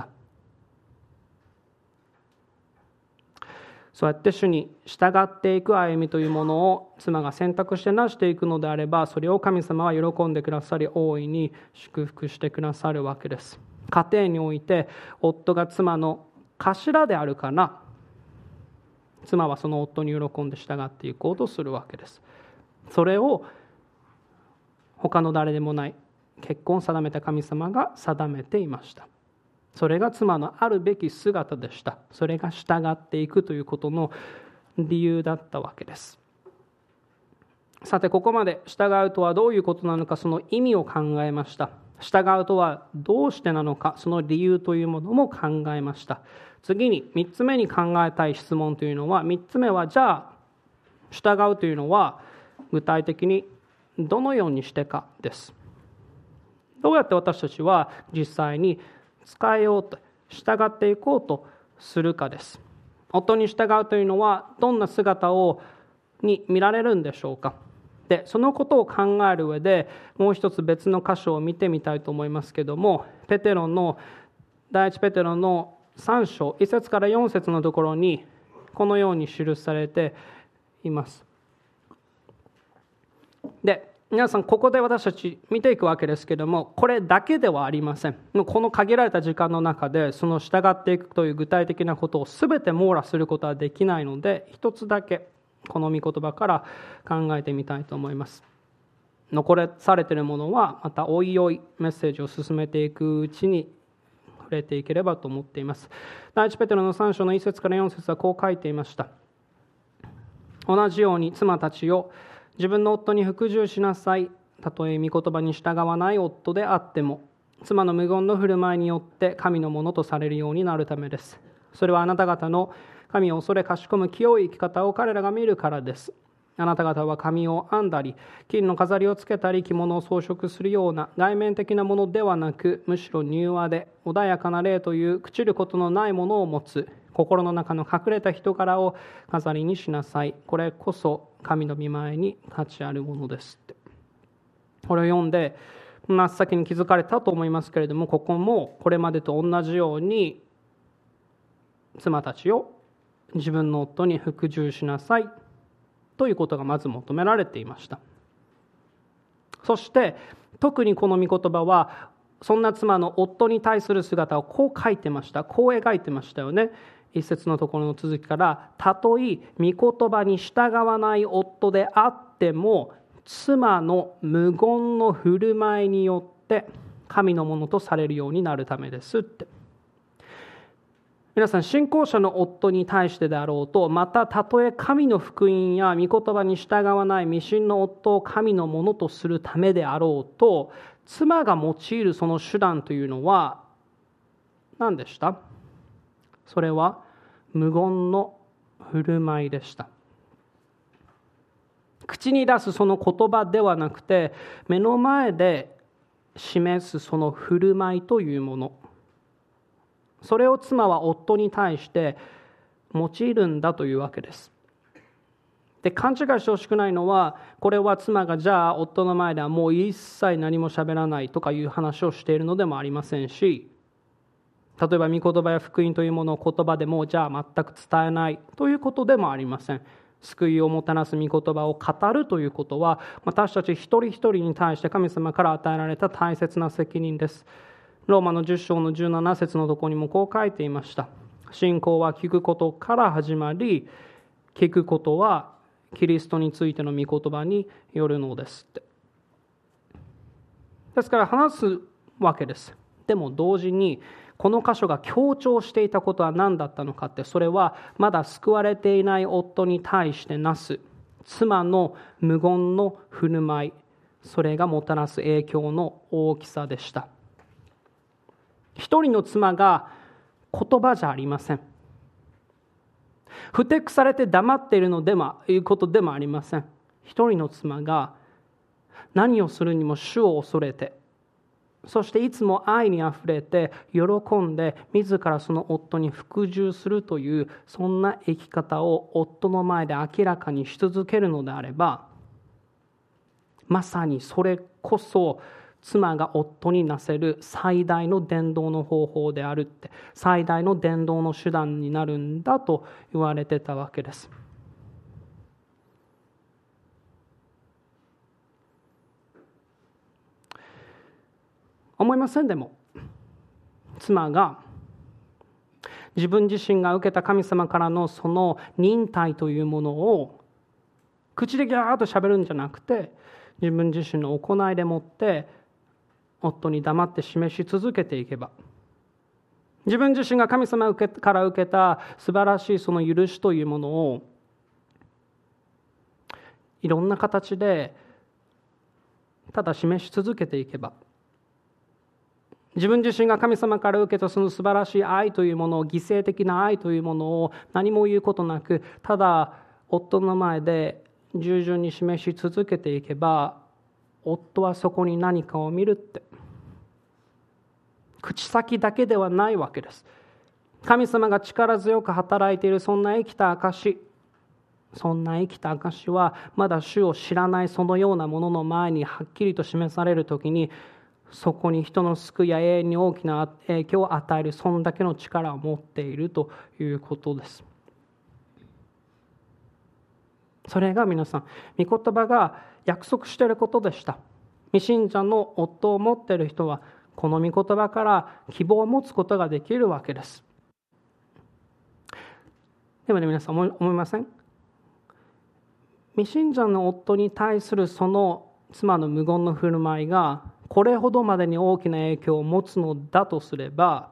そうやって主に従っていく歩みというものを妻が選択してなしていくのであれば、それを神様は喜んでくださり、大いに祝福してくださるわけです。家庭において夫が妻の頭であるから、妻はその夫に喜んで従っていこうとするわけです。それを他の誰でもない結婚を定めた神様が定めていました。それが妻のあるべき姿でした。それが従っていくということの理由だったわけです。さて、ここまで従うとはどういうことなのか、その意味を考えました。従うとはどうしてなのか、その理由というものも考えました。次にみっつめに考えたい質問というのは、みっつめはじゃあ従うというのは具体的にどのようにしてかです。どうやって私たちは実際に使えようと従っていこうとするかです。夫に従うというのはどんな姿をに見られるんでしょうか。で、そのことを考える上でもう一つ別の箇所を見てみたいと思いますけども、ペテロの第一ペテロのさん章いち節からよん節のところにこのように記されています。で、皆さんここで私たち見ていくわけですけども、これだけではありません。この限られた時間の中でその従っていくという具体的なことを全て網羅することはできないので、一つだけこの御言葉から考えてみたいと思います。残されているものはまたおいおいメッセージを進めていくうちに触れていければと思っています。第一ペテロのさん章のいち節からよん節はこう書いていました。同じように妻たちを自分の夫に服従しなさい。たとえ御言葉に従わない夫であっても、妻の無言の振る舞いによって神のものとされるようになるためです。それはあなた方の神を恐れかしこむ清い生き方を彼らが見るからです。あなた方は髪を編んだり、金の飾りをつけたり、着物を装飾するような外面的なものではなく、むしろ柔和で穏やかな霊という朽ちることのないものを持つ、心の中の隠れた人柄を飾りにしなさい。これこそ神の御前に価値あるものですって。これを読んで真っ先に気づかれたと思いますけれども、ここもこれまでと同じように妻たちを自分の夫に服従しなさいということがまず求められていました。そして特にこの御言葉はそんな妻の夫に対する姿をこう書いてました。こう描いてましたよね。一節のところの続きから、たとえ御言葉に従わない夫であっても、妻の無言の振る舞いによって神のものとされるようになるためですって。皆さん、信仰者の夫に対してであろうと、またたとえ神の福音や御言葉に従わない未信の夫を神のものとするためであろうと、妻が用いるその手段というのは何でした？それは無言の振る舞いでした。口に出すその言葉ではなくて、目の前で示すその振る舞いというもの、それを妻は夫に対して用いるんだというわけです。で、勘違いしてほしくないのは、これは妻がじゃあ夫の前ではもう一切何も喋らないとかいう話をしているのでもありませんし、例えば御言葉や福音というものを言葉でもじゃあ全く伝えないということでもありません。救いをもたらす御言葉を語るということは、私たち一人一人に対して神様から与えられた大切な責任です。ローマのじゅっ章のじゅうなな節のところにもこう書いていました。信仰は聞くことから始まり、聞くことはキリストについての御言葉によるのですって。ですから話すわけです。でも同時にこの箇所が強調していたことは何だったのかって、それはまだ救われていない夫に対してなす妻の無言の振る舞い、それがもたらす影響の大きさでした。一人の妻が言葉じゃありません。ふてくされて黙っているのでもいうことでもありません。一人の妻が何をするにも主を恐れて、そしていつも愛にあふれて喜んで自らその夫に服従するという、そんな生き方を夫の前で明らかにし続けるのであれば、まさにそれこそ妻が夫になせる最大の伝道の方法であるって、最大の伝道の手段になるんだと言われてたわけです。思いませんでも、妻が自分自身が受けた神様からのその忍耐というものを口でギャーッと喋るんじゃなくて、自分自身の行いでもって夫に黙って示し続けていけば、自分自身が神様から受けた素晴らしいその許しというものをいろんな形でただ示し続けていけば、自分自身が神様から受けたその素晴らしい愛というものを、犠牲的な愛というものを何も言うことなく、ただ夫の前で従順に示し続けていけば、夫はそこに何かを見るって、口先だけではないわけです。神様が力強く働いている、そんな生きた証、そんな生きた証はまだ主を知らないそのようなものの前にはっきりと示されるときに、そこに人の救いや永遠に大きな影響を与える、そんだけの力を持っているということです。それが皆さん、御言葉が約束していることでした。未信者の夫を持っている人は、この御言葉から希望を持つことができるわけです。でもね、皆さん思い、思いません？未信者の夫に対するその妻の無言の振る舞いがこれほどまでに大きな影響を持つのだとすれば、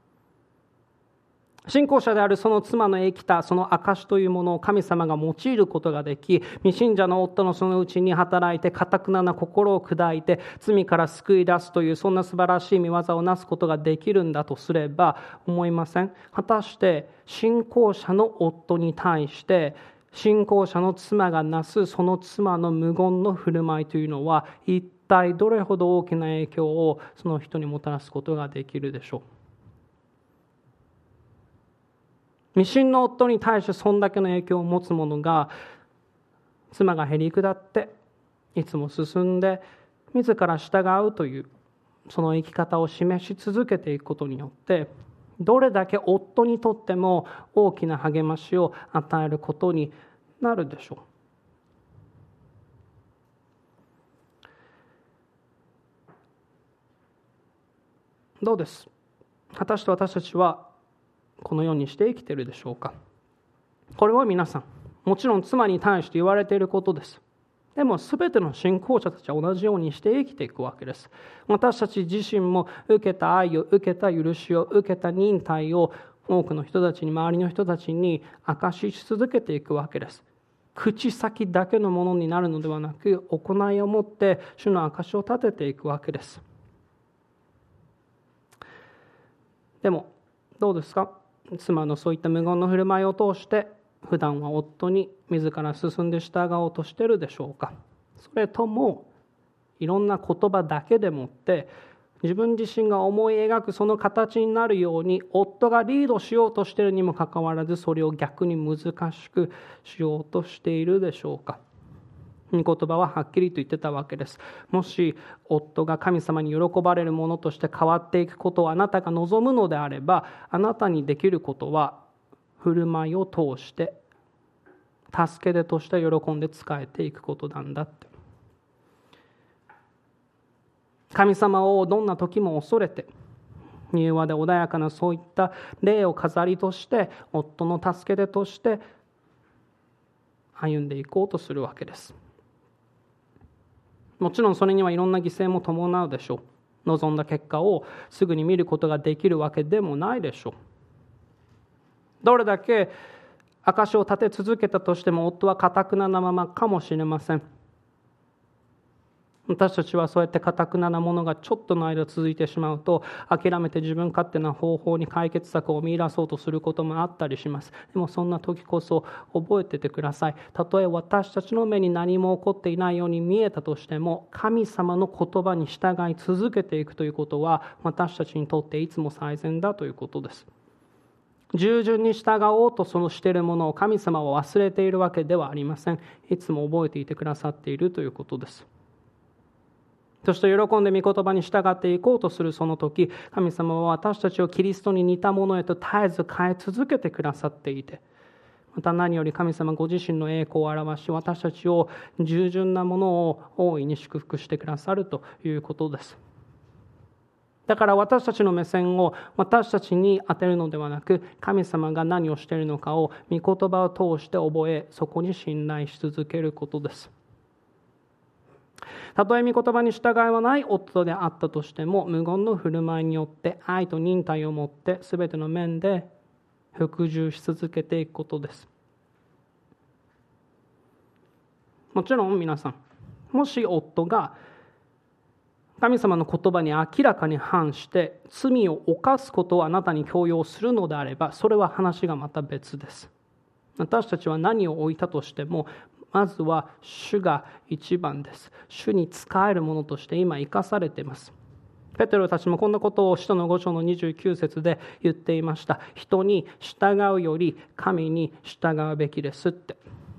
信仰者であるその妻の生きたその証というものを神様が用いることができ、未信者の夫のそのうちに働いて堅くなな心を砕いて罪から救い出すという、そんな素晴らしい御業をなすことができるんだとすれば、思いません？果たして信仰者の夫に対して信仰者の妻がなすその妻の無言の振る舞いというのは、一体どれほど大きな影響をその人にもたらすことができるでしょう。未信の夫に対してそんだけの影響を持つ者が、妻がへり下っていつも進んで自ら従うというその生き方を示し続けていくことによって、どれだけ夫にとっても大きな励ましを与えることになるでしょう。どうです？果たして私たちはこのようにして生きているでしょうか。これは皆さん、もちろん妻に対して言われていることです。でも全ての信仰者たちは同じようにして生きていくわけです。私たち自身も受けた愛を、受けた許しを、受けた忍耐を多くの人たちに、周りの人たちに証しし続けていくわけです。口先だけのものになるのではなく、行いをもって主の証を立てていくわけです。でもどうですか？妻のそういった無言の振る舞いを通して普段は夫に自ら進んで従おうとしているでしょうか？それともいろんな言葉だけでもって自分自身が思い描くその形になるように夫がリードしようとしているにもかかわらず、それを逆に難しくしようとしているでしょうか？御言葉ははっきりと言ってたわけです。もし夫が神様に喜ばれるものとして変わっていくことをあなたが望むのであれば、あなたにできることは振る舞いを通して助け手として喜んで仕えていくことなんだって。神様をどんな時も恐れて、柔和で穏やかなそういった霊を飾りとして夫の助け手として歩んでいこうとするわけです。もちろんそれにはいろんな犠牲も伴うでしょう。望んだ結果をすぐに見ることができるわけでもないでしょう。どれだけ証を立て続けたとしても夫は堅くななままかもしれません。私たちはそうやって堅くななものがちょっとの間続いてしまうと、諦めて自分勝手な方法に解決策を見出そうとすることもあったりします。でもそんな時こそ覚えててください。たとえ私たちの目に何も起こっていないように見えたとしても、神様の言葉に従い続けていくということは私たちにとっていつも最善だということです。従順に従おうとそのしているものを神様は忘れているわけではありません。いつも覚えていてくださっているということです。そして喜んで御言葉に従っていこうとするその時、神様は私たちをキリストに似たものへと絶えず変え続けてくださっていて、また何より神様ご自身の栄光を表し、私たちを従順なものを大いに祝福してくださるということです。だから私たちの目線を私たちに当てるのではなく、神様が何をしているのかを御言葉を通して覚え、そこに信頼し続けることです。たとえ御言葉に従いはない夫であったとしても、無言の振る舞いによって愛と忍耐を持って全ての面で服従し続けていくことです。もちろん皆さん、もし夫が神様の言葉に明らかに反して罪を犯すことをあなたに強要するのであれば、それは話がまた別です。私たちは何を置いたとしても、 まずは主が一番です。主に仕えるものとして今生かされています。ペテロたちもこんなことを使徒のご章のにじゅうきゅう節で言っていました。人に従うより神に従うべきですって。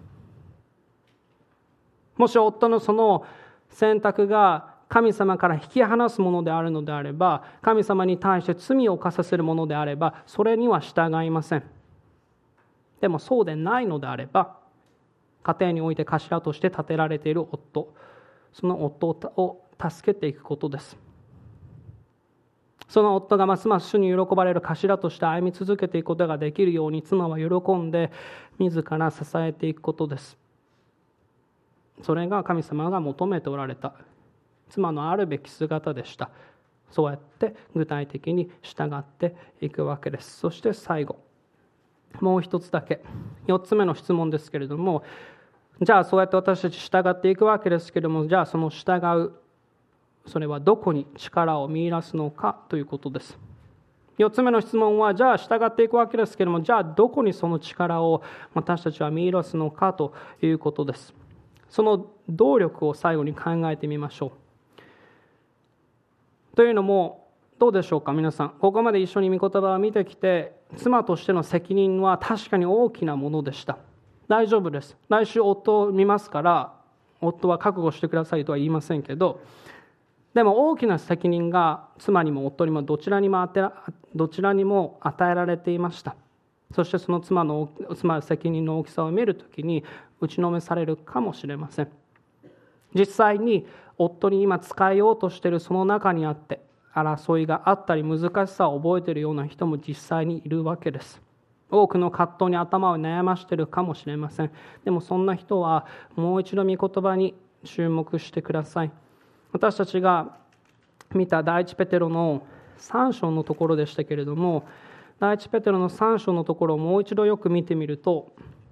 もし夫のその選択が神様から引き離すものであるのであれば、神様に対して罪を犯させるものであれば、それには従いません。でもそうでないのであれば、家庭において頭として立てられている夫、その夫を助けていくことです。その夫がますます主に喜ばれる頭として歩み続けていくことができるように、妻は喜んで自ら支えていくことです。それが神様が求めておられた妻のあるべき姿でした。そうやって具体的に従っていくわけです。そして最後、もう一つだけ、よっつめの質問ですけれども、じゃあそうやって私たち従っていくわけですけれども、じゃあその従う、それはどこに力を見出すのかということです。よっつめの質問は、じゃあ従っていくわけですけれども、じゃあどこにその力を私たちは見出すのかということです。その動力を最後に考えてみましょう。というのも、どうでしょうか皆さん。ここまで一緒に御言葉を見てきて、妻としての責任は確かに大きなものでした。大丈夫です。来週夫を見ますから、夫は覚悟してくださいとは言いませんけど、でも大きな責任が妻にも夫にもどちらにも与え、どちらにも与えられていました。そしてその妻の妻の責任の大きさを見るときに打ちのめされるかもしれません。実際に夫に今仕えようとしているその中にあって争いがあったり難しさを覚えているような人も実際にいるわけです。多くの葛藤に頭を悩ましているかもしれません。でもそんな人はもう一度御言葉に注目してください。私たちが見た第一ペテロのさん章のところでしたけれども、第一ペテロのさん章のところをもう一度よく見てみると、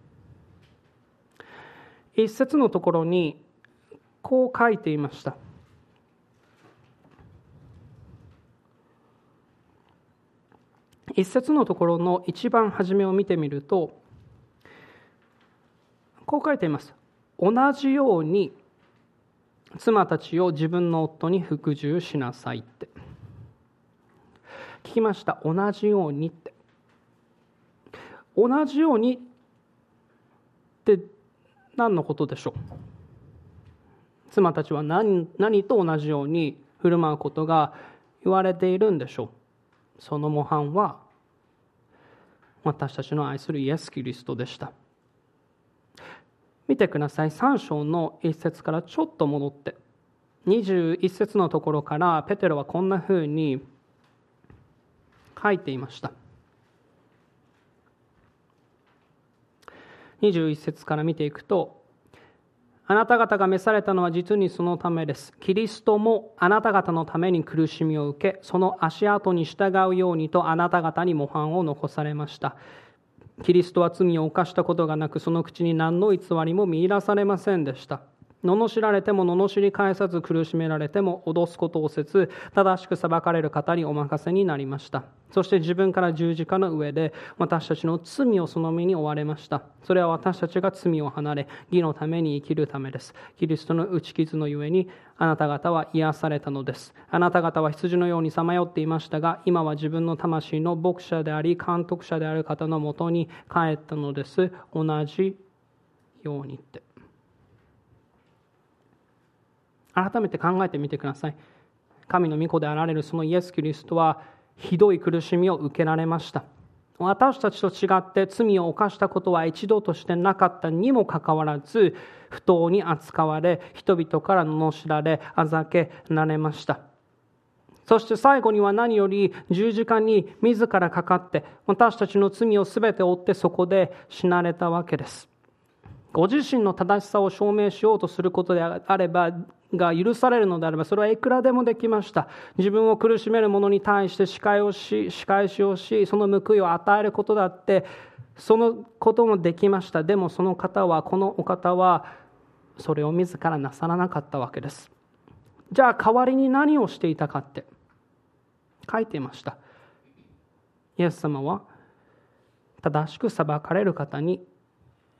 一節のところにこう書いていました。一節のところの一番初めを見てみると、こう書いています。同じように妻たちを自分の夫に服従しなさいって。聞きました。同じようにって。同じようにって何のことでしょう。妻たちは 何, 何と同じように振る舞うことが言われているんでしょう。その模範は私たちの愛するイエス・キリストでした。見てください。さん章の一節からちょっと戻ってにじゅういち節のところからペテロはこんなふうに書いていました。にじゅういち節から見ていくと、あなた方が召されたのは実にそのためです。キリストもあなた方のために苦しみを受け、その足跡に従うようにとあなた方に模範を残されました。キリストは罪を犯したことがなく、その口に何の偽りも見出されませんでした。罵られても罵り返さず、苦しめられても脅すことをせず、正しく裁かれる方にお任せになりました。そして自分から十字架の上で私たちの罪をその身に負われました。それは私たちが罪を離れ義のために生きるためです。キリストの打ち傷のゆえにあなた方は癒されたのです。あなた方は羊のようにさまよっていましたが、今は自分の魂の牧者であり監督者である方のもとに帰ったのです。同じようにって。改めて考えてみてください。神の御子であられるそのイエス・キリストはひどい苦しみを受けられました。私たちと違って罪を犯したことは一度としてなかったにもかかわらず、不当に扱われ、人々から罵られ、あざけられました。そして最後には何より十字架に自らかかって、私たちの罪をすべて負ってそこで死なれたわけです。ご自身の正しさを証明しようとすることであれば、が許されるのであれば、それはいくらでもできました。自分を苦しめる者に対して仕返をし、仕返しをし、その報いを与えることだって、そのこともできました。でもその方は、このお方は、それを自らなさらなかったわけです。じゃあ代わりに何をしていたかって書いていました。イエス様は正しく裁かれる方に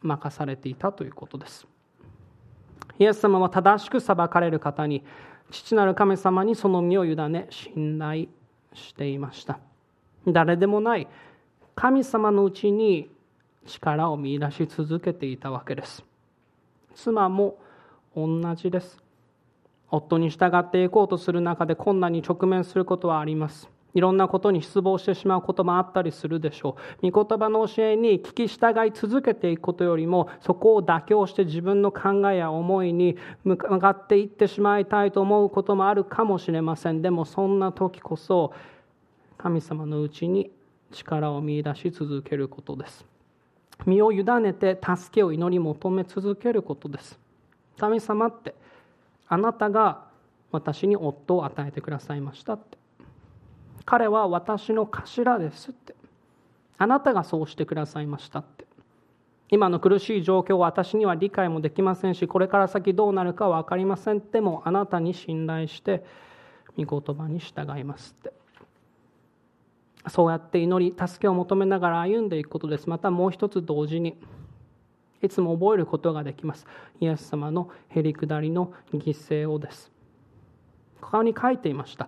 任されていたということです。イエス様は正しく裁かれる方に、父なる神様にその身を委ね信頼していました。誰でもない神様のうちに力を見出し続けていたわけです。妻も同じです。夫に従っていこうとする中で困難に直面することはあります。いろんなことに失望してしまうこともあったりするでしょう。御言葉の教えに聞き従い続けていくことよりも、そこを妥協して自分の考えや思いに向かっていってしまいたいと思うこともあるかもしれません。でもそんな時こそ神様のうちに力を見出し続けることです。身を委ねて助けを祈り求め続けることです。神様って、あなたが私に夫を与えてくださいましたって。彼は私の頭ですって。あなたがそうしてくださいましたって。今の苦しい状況は私には理解もできませんし、これから先どうなるかは分かりません。でもあなたに信頼して御言葉に従いますって。そうやって祈り、助けを求めながら歩んでいくことです。またもう一つ同時に、いつも覚えることができます。イエス様のへりくだりの犠牲をです。ここに書いていました。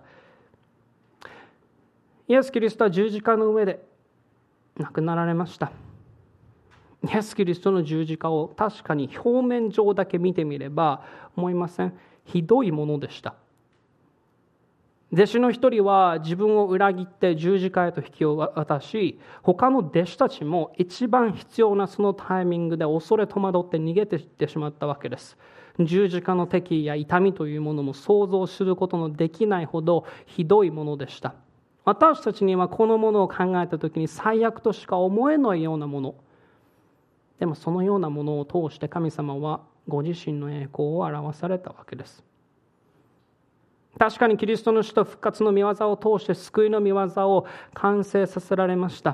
イエス・キリストは十字架の上で亡くなられました。イエス・キリストの十字架を確かに表面上だけ見てみれば思いません？ひどいものでした。弟子の一人は自分を裏切って十字架へと引き渡し、他の弟子たちも一番必要なそのタイミングで恐れ戸惑って逃げていってしまったわけです。十字架の敵意や痛みというものも想像することのできないほどひどいものでした。私たちにはこのものを考えたときに最悪としか思えないようなもの。でもそのようなものを通して神様はご自身の栄光を表されたわけです。確かにキリストの死と復活の御業を通して救いの御業を完成させられました。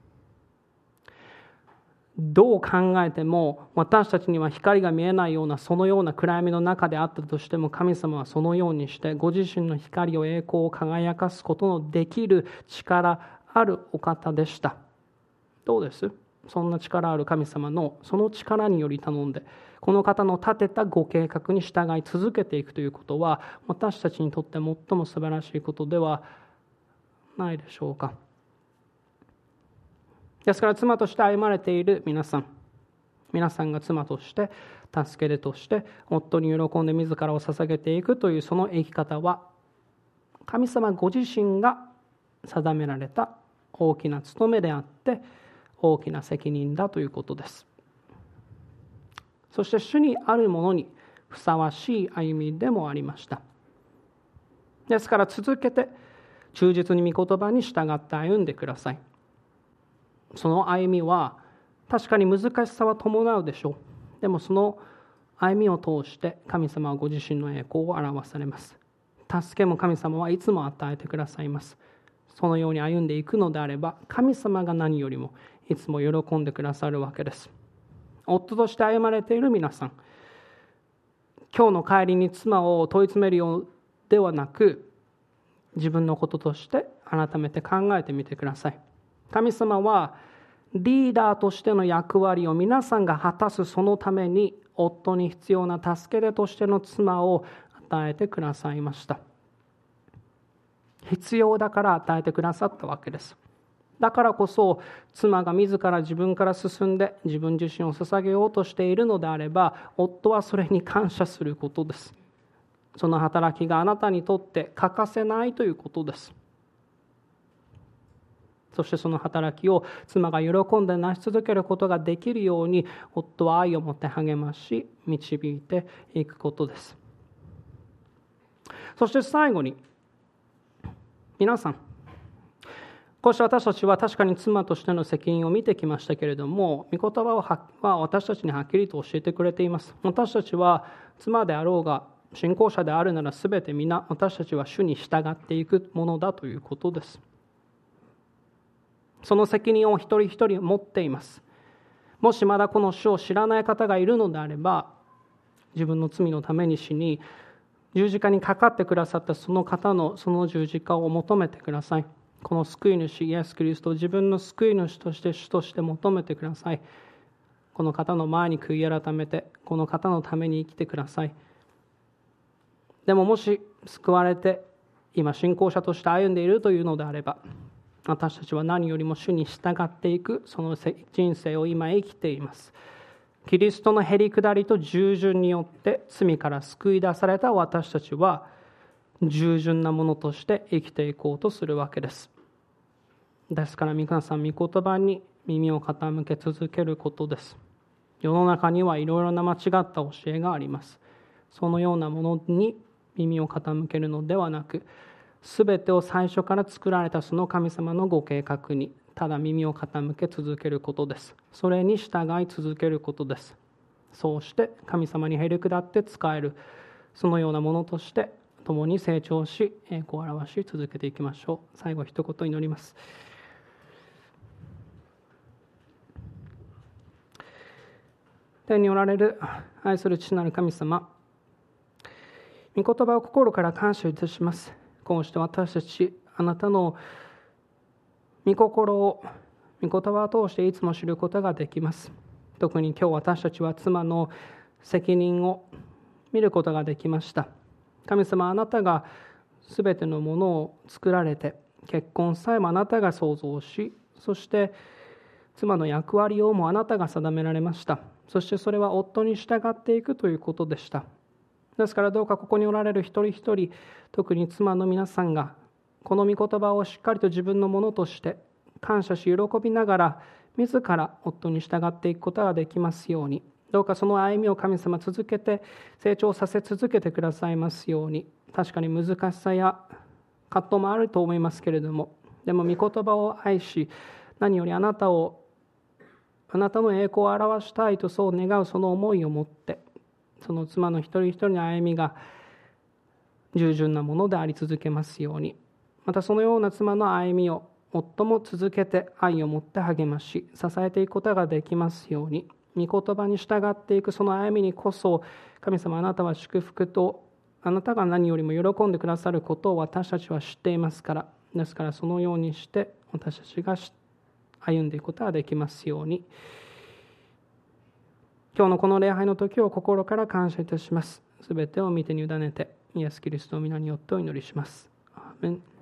どう考えても私たちには光が見えないようなそのような暗闇の中であったとしても、神様はそのようにしてご自身の光を栄光を輝かすことのできる力あるお方でした。どうです？そんな力ある神様のその力により頼んで、この方の立てたご計画に従い続けていくということは、私たちにとって最も素晴らしいことではないでしょうか。ですから妻として歩まれている皆さん、皆さんが妻として助け手として夫に喜んで自らを捧げていくというその生き方は、神様ご自身が定められた大きな務めであって大きな責任だということです。そして主にあるものにふさわしい歩みでもありました。ですから続けて忠実に御言葉に従って歩んでください。その歩みは確かに難しさは伴うでしょう。でもその歩みを通して神様はご自身の栄光を表されます。助けも神様はいつも与えてくださいます。そのように歩んでいくのであれば、神様が何よりもいつも喜んでくださるわけです。夫として歩まれている皆さん、今日の帰りに妻を問い詰めるようではなく、自分のこととして改めて考えてみてください。神様はリーダーとしての役割を皆さんが果たすそのために、夫に必要な助け手としての妻を与えてくださいました。必要だから与えてくださったわけです。だからこそ妻が自ら自分から進んで自分自身を捧げようとしているのであれば、夫はそれに感謝することです。その働きがあなたにとって欠かせないということです。そしてその働きを妻が喜んで成し続けることができるように、夫は愛を持って励まし導いていくことです。そして最後に、皆さん、こうして私たちは確かに妻としての責任を見てきましたけれども、御言葉は私たちにはっきりと教えてくれています。私たちは妻であろうが信仰者であるならすべて皆私たちは主に従っていくものだということです。その責任を一人一人持っています。もしまだこの主を知らない方がいるのであれば、自分の罪のために死に十字架にかかってくださったその方のその十字架を求めてください。この救い主イエス・キリストを自分の救い主として主として求めてください。 この方の前に悔い改めて、この方のために生きてください。でももし救われて今信仰者として歩んでいるというのであれば、私たちは何よりも主に従っていくその人生を今生きています。キリストのへりくだりと従順によって罪から救い出された私たちは従順なものとして生きていこうとするわけです。ですから皆さん、御言葉に耳を傾け続けることです。世の中にはいろいろな間違った教えがあります。そのようなものに耳を傾けるのではなく、すべてを最初から作られたその神様のご計画にただ耳を傾け続けることです。それに従い続けることです。そうして神様にへりくだって仕える、そのようなものとして共に成長し、栄光を表し続けていきましょう。最後一言祈ります。天におられる愛する父なる神様、御言葉を心から感謝いたします。こうして私たち、あなたの御心を御言葉を通していつも知ることができます。特に今日私たちは妻の責任を見ることができました。神様、あなたがすべてのものを作られて、結婚さえもあなたが創造し、そして妻の役割をもあなたが定められました。そしてそれは夫に従っていくということでした。ですからどうかここにおられる一人一人、特に妻の皆さんがこの御言葉をしっかりと自分のものとして感謝し喜びながら自ら夫に従っていくことができますように、どうかその歩みを神様続けて成長させ続けてくださいますように。確かに難しさや葛藤もあると思いますけれども、でも御言葉を愛し、何よりあなたをあなたの栄光を表したいとそう願うその思いを持って、その妻の一人一人の歩みが従順なものであり続けますように。またそのような妻の歩みを最も続けて愛を持って励まし支えていくことができますように。御言葉に従っていくその歩みにこそ、神様、あなたは祝福とあなたが何よりも喜んでくださることを私たちは知っていますから、ですからそのようにして私たちが歩んでいくことができますように。今日のこの礼拝の時を心から感謝いたします。すべてを御手に委ねてイエス・キリストの皆によってお祈りします。アーメン。